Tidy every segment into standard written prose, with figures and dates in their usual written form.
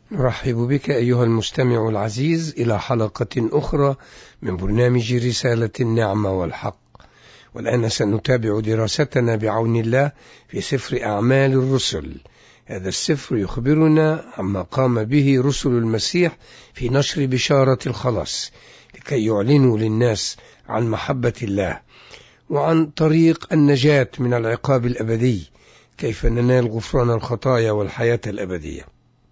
نرحب بك أيها المستمع العزيز إلى حلقة أخرى من برنامج رسالة النعمة والحق. والآن سنتابع دراستنا بعون الله في سفر أعمال الرسل. هذا السفر يخبرنا عما قام به رسل المسيح في نشر بشارة الخلاص لكي يعلنوا للناس عن محبة الله وعن طريق النجاة من العقاب الأبدي، كيف ننال غفران الخطايا والحياة الأبدية.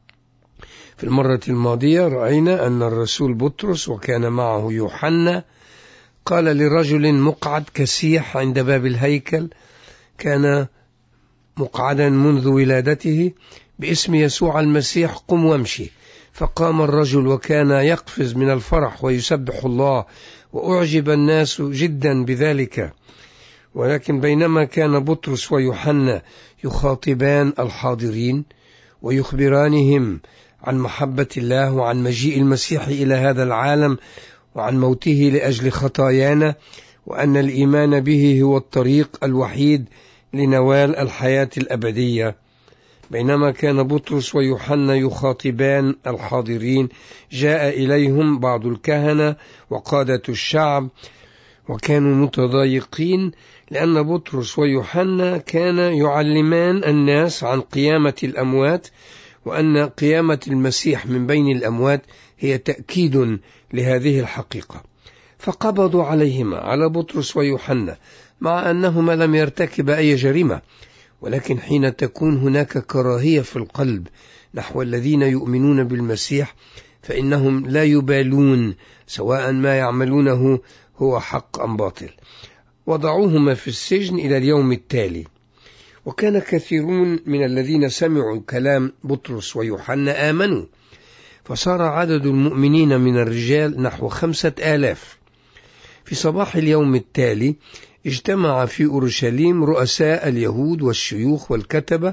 في المرة الماضية رأينا أن الرسول بطرس وكان معه يوحنا قال لرجل مقعد كسيح عند باب الهيكل، كان مقعدا منذ ولادته، باسم يسوع المسيح قم وامشي. فقام الرجل وكان يقفز من الفرح ويسبح الله، وأعجب الناس جدا بذلك. ولكن بينما كان بطرس ويوحنا يخاطبان الحاضرين ويخبرانهم عن محبة الله وعن مجيء المسيح إلى هذا العالم وعن موته لأجل خطايانا، وأن الإيمان به هو الطريق الوحيد لنوال الحياة الأبدية، بينما كان بطرس ويوحنا يخاطبان الحاضرين جاء إليهم بعض الكهنة وقادة الشعب، وكانوا متضايقين لأن بطرس ويوحنا كان يعلمان الناس عن قيامة الأموات، وأن قيامة المسيح من بين الأموات هي تأكيد لهذه الحقيقة. فقبضوا عليهما، على بطرس ويوحنا، مع أنهما لم يرتكبا أي جريمة، ولكن حين تكون هناك كراهية في القلب نحو الذين يؤمنون بالمسيح فإنهم لا يبالون سواء ما يعملونه هو حق أم باطل. وضعوهما في السجن إلى اليوم التالي. وكان كثيرون من الذين سمعوا كلام بطرس ويوحنا آمنوا، فصار عدد المؤمنين من الرجال نحو 5000. في صباح اليوم التالي اجتمع في أورشليم رؤساء اليهود والشيوخ والكتبة،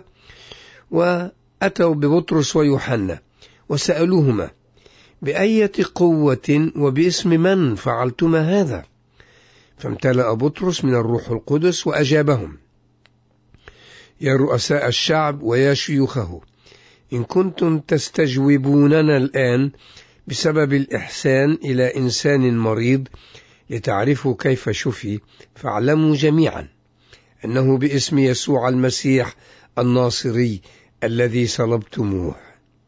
وأتوا ببطرس ويوحنا وسألوهما: بأية قوة وباسم من فعلتما هذا؟ فامتلأ بطرس من الروح القدس وأجابهم: يا رؤساء الشعب ويا شيوخه، إن كنتم تستجوبوننا الآن بسبب الإحسان إلى إنسان مريض لتعرفوا كيف شفي، فاعلموا جميعا أنه باسم يسوع المسيح الناصري الذي صلبتموه.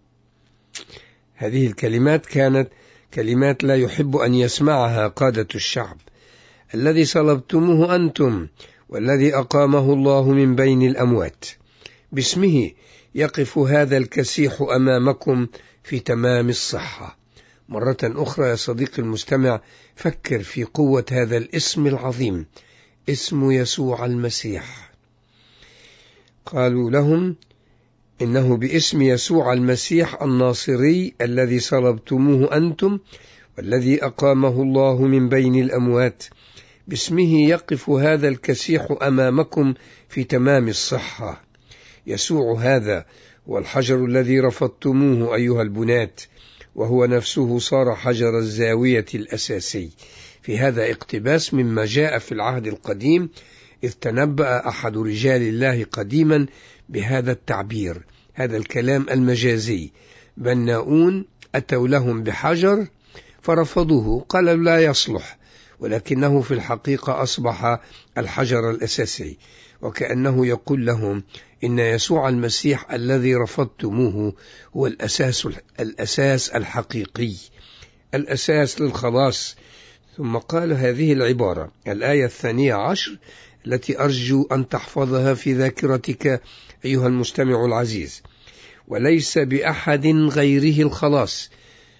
هذه الكلمات كانت كلمات لا يحب أن يسمعها قادة الشعب. الذي صلبتموه أنتم، والذي أقامه الله من بين الأموات، باسمه يقف هذا الكسيح أمامكم في تمام الصحة. مرة أخرى يا صديقي المستمع، فكر في قوة هذا الاسم العظيم، اسم يسوع المسيح. قالوا لهم إنه باسم يسوع المسيح الناصري الذي صلبتموه أنتم، والذي أقامه الله من بين الأموات، باسمه يقف هذا الكسيح أمامكم في تمام الصحة. يسوع هذا والحجر الذي رفضتموه أيها البنات، وهو نفسه صار حجر الزاوية الأساسي. في هذا اقتباس مما جاء في العهد القديم، إذ تنبأ أحد رجال الله قديما بهذا التعبير، هذا الكلام المجازي: بناؤون أتوا لهم بحجر فرفضوه، قالوا لا يصلح، ولكنه في الحقيقة أصبح الحجر الأساسي. وكأنه يقول لهم إن يسوع المسيح الذي رفضتموه هو الأساس الحقيقي، الأساس للخلاص. ثم قال هذه العبارة، الآية 12 التي أرجو أن تحفظها في ذاكرتك أيها المستمع العزيز: وليس بأحد غيره الخلاص،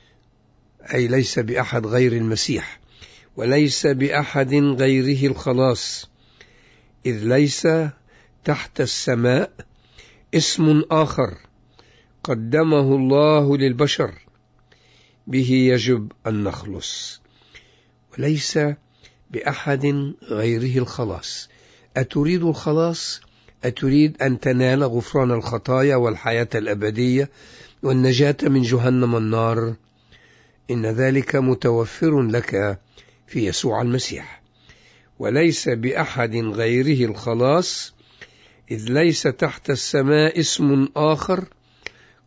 أي ليس بأحد غير المسيح، وليس بأحد غيره الخلاص، إذ ليس تحت السماء اسم آخر قدمه الله للبشر به يجب أن نخلص. وليس بأحد غيره الخلاص. أتريد الخلاص؟ أتريد أن تنال غفران الخطايا والحياة الأبدية والنجاة من جهنم النار؟ إن ذلك متوفر لك في يسوع المسيح. وليس بأحد غيره الخلاص، إذ ليس تحت السماء اسم آخر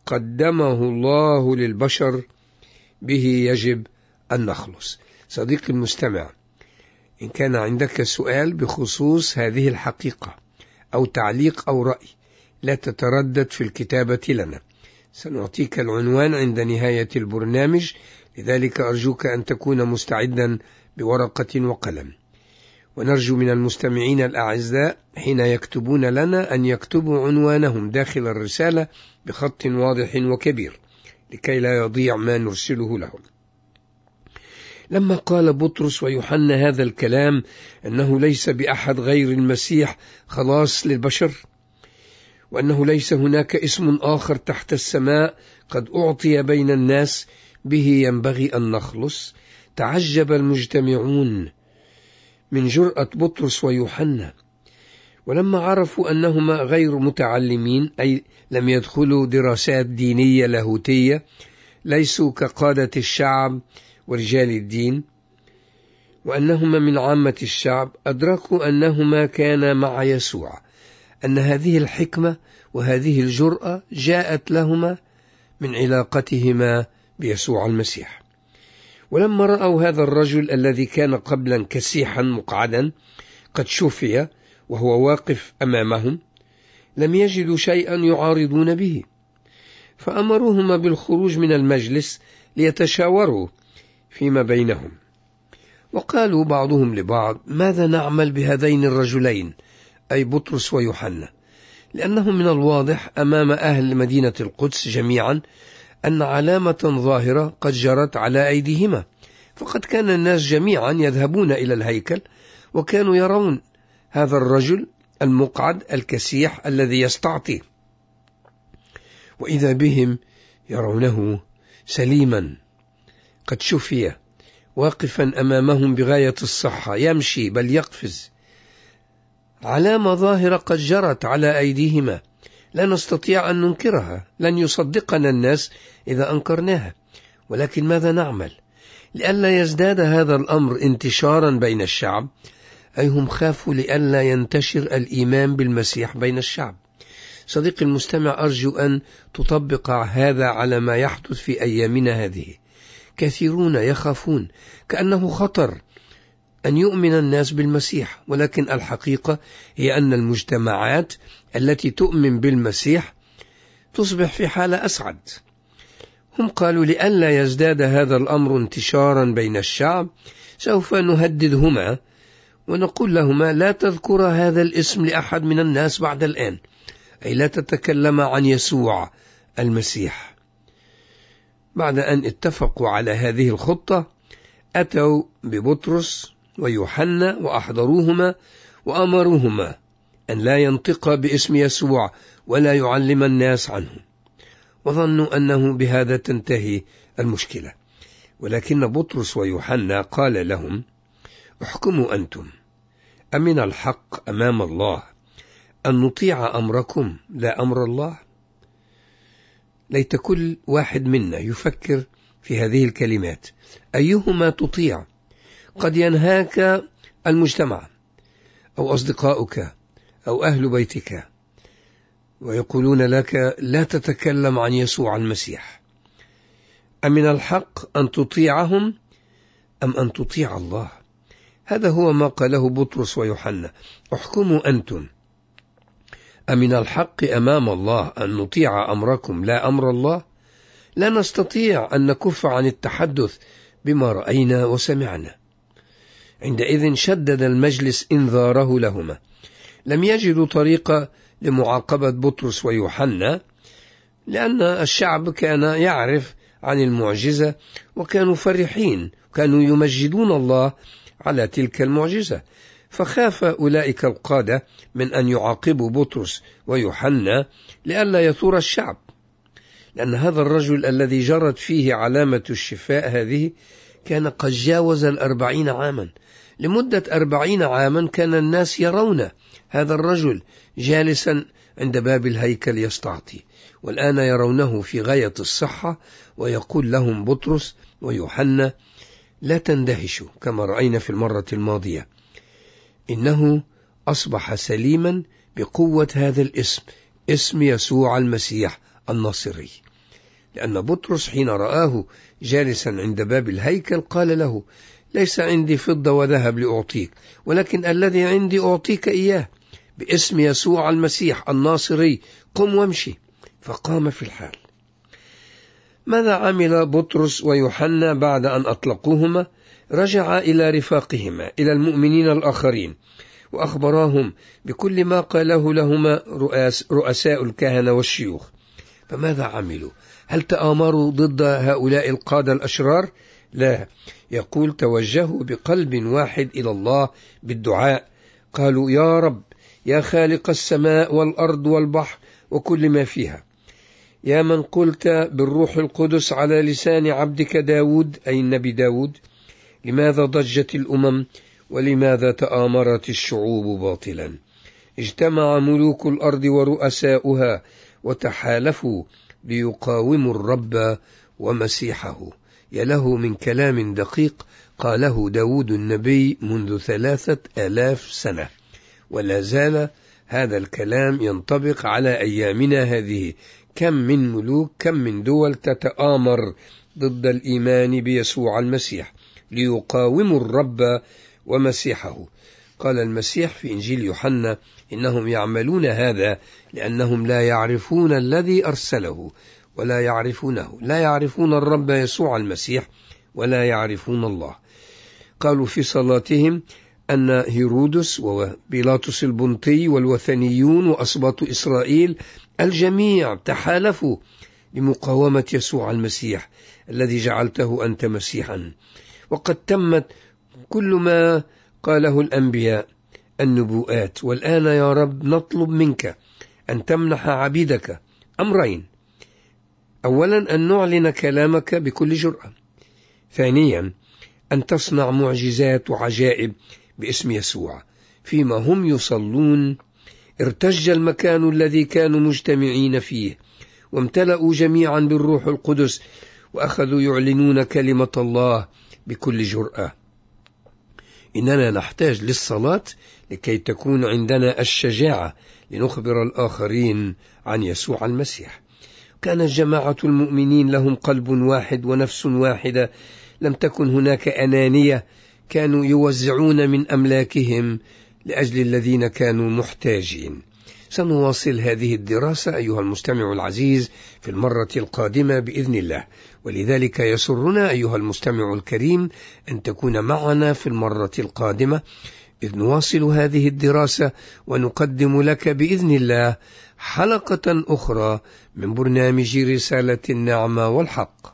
قدمه الله للبشر به يجب أن نخلص. صديقي المستمع، إن كان عندك سؤال بخصوص هذه الحقيقة أو تعليق أو رأي، لا تتردد في الكتابة لنا. سنعطيك العنوان عند نهاية البرنامج، لذلك أرجوك أن تكون مستعدا بورقة وقلم. ونرجو من المستمعين الأعزاء حين يكتبون لنا أن يكتبوا عنوانهم داخل الرسالة بخط واضح وكبير لكي لا يضيع ما نرسله لهم. لما قال بطرس ويوحنا هذا الكلام أنه ليس بأحد غير المسيح خلاص للبشر، وأنه ليس هناك اسم آخر تحت السماء قد أعطي بين الناس به ينبغي أن نخلص، تعجب المجتمعون من جرأة بطرس ويوحنا. ولما عرفوا أنهما غير متعلمين، أي لم يدخلوا دراسات دينية لاهوتية، ليسوا كقادة الشعب ورجال الدين، وأنهما من عامة الشعب، أدركوا أنهما كانا مع يسوع، أن هذه الحكمة وهذه الجرأة جاءت لهما من علاقتهما بيسوع المسيح. ولما رأوا هذا الرجل الذي كان قبلا كسيحا مقعدا قد شفي وهو واقف أمامهم، لم يجدوا شيئا يعارضون به، فأمروهما بالخروج من المجلس ليتشاوروا فيما بينهم. وقالوا بعضهم لبعض: ماذا نعمل بهذين الرجلين، أي بطرس ويوحنا؟ لأنه من الواضح أمام أهل مدينة القدس جميعا أن علامة ظاهرة قد جرت على أيديهما، فقد كان الناس جميعا يذهبون إلى الهيكل وكانوا يرون هذا الرجل المقعد الكسيح الذي يستعطي، وإذا بهم يرونه سليما قد شفي واقفا أمامهم بغاية الصحة، يمشي بل يقفز. علامة ظاهرة قد جرت على أيديهما، لا نستطيع أن ننكرها، لن يصدقنا الناس إذا أنكرناها. ولكن ماذا نعمل لئلا يزداد هذا الأمر انتشارا بين الشعب؟ أي هم خافوا لئلا ينتشر الإيمان بالمسيح بين الشعب. صديقي المستمع، أرجو أن تطبق هذا على ما يحدث في أيامنا هذه. كثيرون يخافون كأنه خطر أن يؤمن الناس بالمسيح، ولكن الحقيقة هي أن المجتمعات التي تؤمن بالمسيح تصبح في حالة أسعد. هم قالوا لئلا يزداد هذا الأمر انتشارا بين الشعب سوف نهددهما ونقول لهما: لا تذكر هذا الاسم لأحد من الناس بعد الآن، أي لا تتكلم عن يسوع المسيح. بعد أن اتفقوا على هذه الخطة، أتوا ببطرس ويوحنا وأحضروهما وأمروهما أن لا ينطق باسم يسوع ولا يعلم الناس عنه، وظنوا أنه بهذا تنتهي المشكلة. ولكن بطرس ويوحنا قال لهم: احكموا أنتم، أمن الحق أمام الله أن نطيع أمركم لا أمر الله؟ ليت كل واحد منا يفكر في هذه الكلمات، أيهما تطيع؟ قد ينهاك المجتمع أو أصدقاؤك أو أهل بيتك ويقولون لك: لا تتكلم عن يسوع المسيح. أمن الحق أن تطيعهم أم أن تطيع الله؟ هذا هو ما قاله بطرس ويوحنا: احكموا أنتم، أمن الحق أمام الله أن نطيع أمركم لا أمر الله؟ لا نستطيع أن نكف عن التحدث بما رأينا وسمعنا. عندئذ شدد المجلس إنذاره لهما. لم يجدوا طريقة لمعاقبة بطرس ويوحنا، لأن الشعب كان يعرف عن المعجزة وكانوا فرحين، كانوا يمجدون الله على تلك المعجزة. فخاف أولئك القادة من أن يعاقبوا بطرس ويوحنا لئلا يثور الشعب، لأن هذا الرجل الذي جرت فيه علامة الشفاء هذه كان قد جاوز 40 عاما. لمدة 40 عاما كان الناس يرون هذا الرجل جالسا عند باب الهيكل يستعطي، والآن يرونه في غاية الصحة. ويقول لهم بطرس ويوحنا: لا تندهشوا كما رأينا في المرة الماضية، إنه أصبح سليما بقوة هذا الاسم، اسم يسوع المسيح الناصري. لأن بطرس حين رآه جالسا عند باب الهيكل قال له: ليس عندي فضة وذهب لأعطيك، ولكن الذي عندي أعطيك إياه، باسم يسوع المسيح الناصري قم وامشي. فقام في الحال. ماذا عمل بطرس ويوحنا بعد أن أطلقوهما؟ رجع إلى رفاقهما، إلى المؤمنين الآخرين، وأخبراهم بكل ما قاله لهما رؤساء الكهنة والشيوخ. فماذا عملوا؟ هل تآمروا ضد هؤلاء القادة الأشرار؟ لا، يقول: توجهوا بقلب واحد إلى الله بالدعاء. قالوا: يا رب، يا خالق السماء والأرض والبحر وكل ما فيها، يا من قلت بالروح القدس على لسان عبدك داود، أي النبي داود، لماذا ضجت الأمم ولماذا تآمرت الشعوب باطلا؟ اجتمع ملوك الأرض ورؤساؤها وتحالفوا ليقاوموا الرب ومسيحه. يله من كلام دقيق قاله داود النبي منذ 3000 سنة، ولا زال هذا الكلام ينطبق على أيامنا هذه. كم من ملوك، كم من دول تتآمر ضد الإيمان بيسوع المسيح ليقاوموا الرب ومسيحه. قال المسيح في إنجيل يوحنا: إنهم يعملون هذا لأنهم لا يعرفون الذي أرسله ولا يعرفونه، لا يعرفون الرب يسوع المسيح ولا يعرفون الله. قالوا في صلاتهم أن هيرودس وبيلاطس البنطي والوثنيون وأسباط إسرائيل الجميع تحالفوا لمقاومة يسوع المسيح الذي جعلته أنت مسيحا. وقد تمت كل ما قاله الأنبياء النبوءات. والآن يا رب نطلب منك أن تمنح عبيدك أمرين: أولا أن نعلن كلامك بكل جرأة، ثانيا أن تصنع معجزات وعجائب باسم يسوع. فيما هم يصلون ارتج المكان الذي كانوا مجتمعين فيه، وامتلأوا جميعا بالروح القدس، وأخذوا يعلنون كلمة الله بكل جرأة. إننا نحتاج للصلاة لكي تكون عندنا الشجاعة لنخبر الآخرين عن يسوع المسيح. كانت جماعة المؤمنين لهم قلب واحد ونفس واحدة، لم تكن هناك أنانية، كانوا يوزعون من أملاكهم لأجل الذين كانوا محتاجين. سنواصل هذه الدراسة أيها المستمع العزيز في المرة القادمة بإذن الله، ولذلك يسرنا أيها المستمع الكريم أن تكون معنا في المرة القادمة إذ نواصل هذه الدراسة ونقدم لك بإذن الله حلقة أخرى من برنامج رسالة النعمة والحق.